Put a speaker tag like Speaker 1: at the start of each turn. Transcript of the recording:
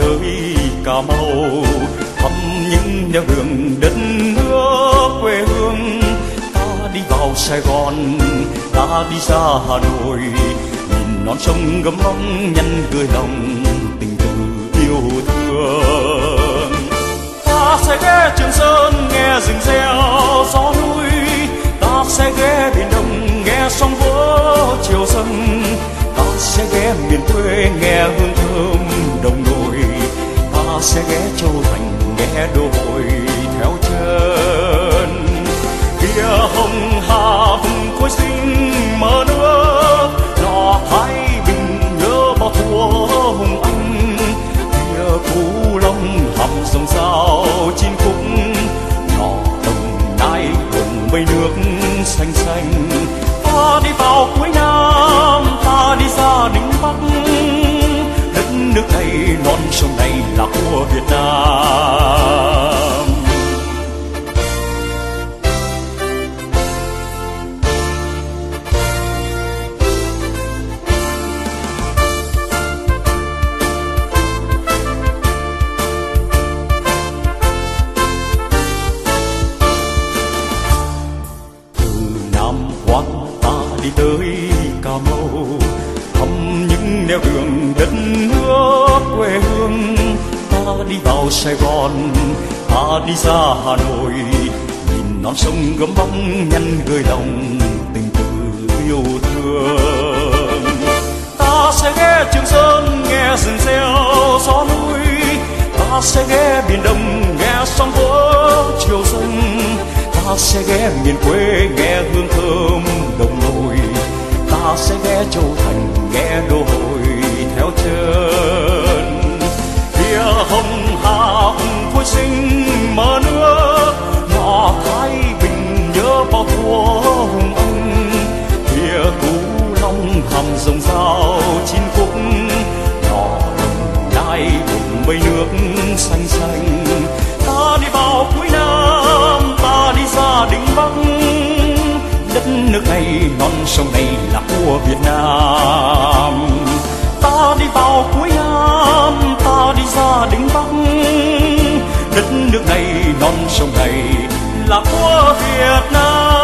Speaker 1: tới Cà Mau, thăm những nẻo đường đất nước quê hương. Ta đi vào Sài Gòn, ta đi ra Hà Nội, nhìn non sông gấm vóc nhân cười lòng tình từ yêu thương. Ta sẽ ghé Trường Sơn nghe rừng reo gió núi, ta sẽ ghé biển Đông nghe sóng vỗ chiều dâng, ta sẽ ghé miền quê nghe hương thơm đồng nồi, ta sẽ ghé Châu Thành nghe đô hội theo chân. Kia hồng hà vùng quê sinh mơ nước, nọ Thái Bình nhớ bao thuở hùng anh. Kia Phú Long hầm sông Giao chín khúc, nọ Đồng Nai cùng mây nước xanh xanh. Ta đi vào cuối Nam, ta đi ra đến Bắc, đất nước này non sông này là của Việt Nam. Từ Nam Quan ta đi tới Cà Mau, thăm những nẻo đường đất nước quê hương. Ta đi vào Sài Gòn, ta đi ra Hà Nội, nhìn non sông gấm vóc nhân gửi lòng tình từ yêu thương. Ta sẽ ghé Trường Sơn nghe rừng reo gió núi, ta sẽ ghé biển Đông nghe sóng vỗ chiều dâng, ta sẽ ghé miền quê nghe hương thơm đồng nồi, ta sẽ ghé Châu Thành nghe đô hội theo chân. Kia hồng hà vùng quê sinh mơ nước, nọ Thái Bình nhớ bao thuở hùng anh. Kia Cú Long hầm rồng Giao chín khúc, nọ Đồng Nai cùng mây nước xanh xanh. Ta đi vào cuối Nam, ta đi ra đến Bắc, đất nước này non sông này là của Việt Nam. Ta đi vào cuối Nam, ta đi ra đến Bắc, đất nước này non sông này là của Việt Nam.